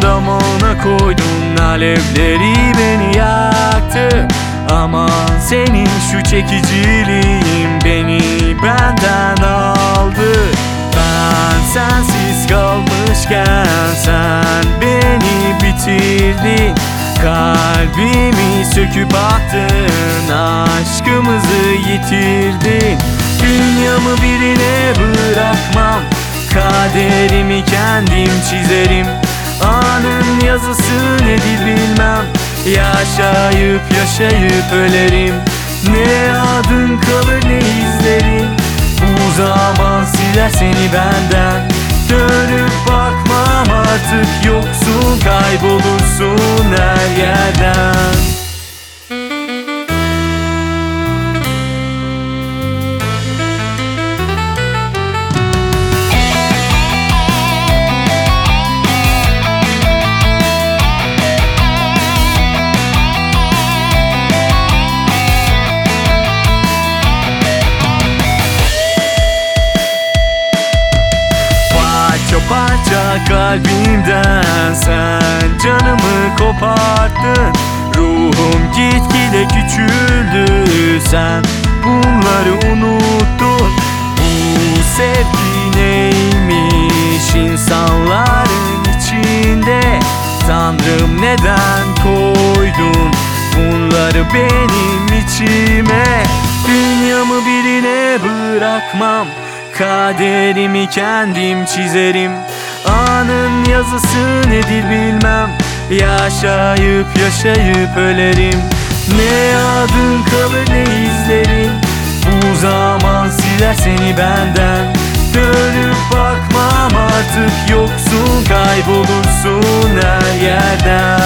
damağına koydun, alevleri beni yaktı. Aman senin şu çekiciliğin beni benden aldı. Ben sensiz kalmışken sen beni bitirdin. Kalbimi söküp attın, aşkımızı yitirdin. Dünyamı birine bırakmam, kaderimi kendim çizerim. Anın yazısı nedir bilmem, yaşayıp yaşayıp ölerim. Ne adın kalır ne izlerin, bu zaman siler seni benden. Dönüp bakmam artık, yoksun kaybolursun her yerden. Parça kalbimden sen canımı koparttın. Ruhum gitgide küçüldü, sen bunları unuttun. Bu sevgi neymiş insanların içinde? Tanrım neden koydun bunları benim içime? Dünyamı birine bırakmam, kaderimi kendim çizerim. Anın yazısı nedir bilmem, yaşayıp yaşayıp ölerim. Ne adın kalır ne izlerin, bu zaman siler seni benden. Dönüp bakmam artık, yoksun kaybolursun her yerden.